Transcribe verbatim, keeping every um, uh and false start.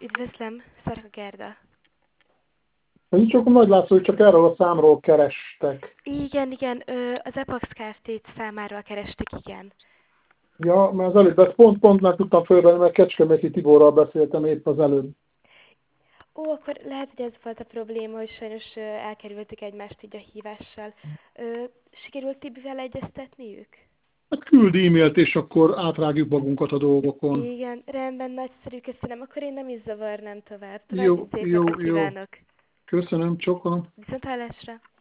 Üdvözlöm, Szarka Gerda. Én csak Nagy László, hogy csak erről a számról kerestek. Igen, igen, ö, az Epax Kft. Számáról kerestik, igen. Ja, mert az előbb ezt pont, pont meg tudtam fölvenni, mert Kecskeméti Tiborral beszéltem épp az előbb. Ó, akkor lehet, hogy ez volt a probléma, hogy sajnos ö, elkerültük egymást így a hívással. Ö, sikerült Tibivel egyeztetniük? Hát küld e-mailt, és akkor átrágjuk magunkat a dolgokon. Igen, rendben, nagyszerű, köszönöm. Akkor én nem is zavarnám tovább. További Jó, szép jó, napot jó. kívánok. Köszönöm, csokolom. Viszont hallásra.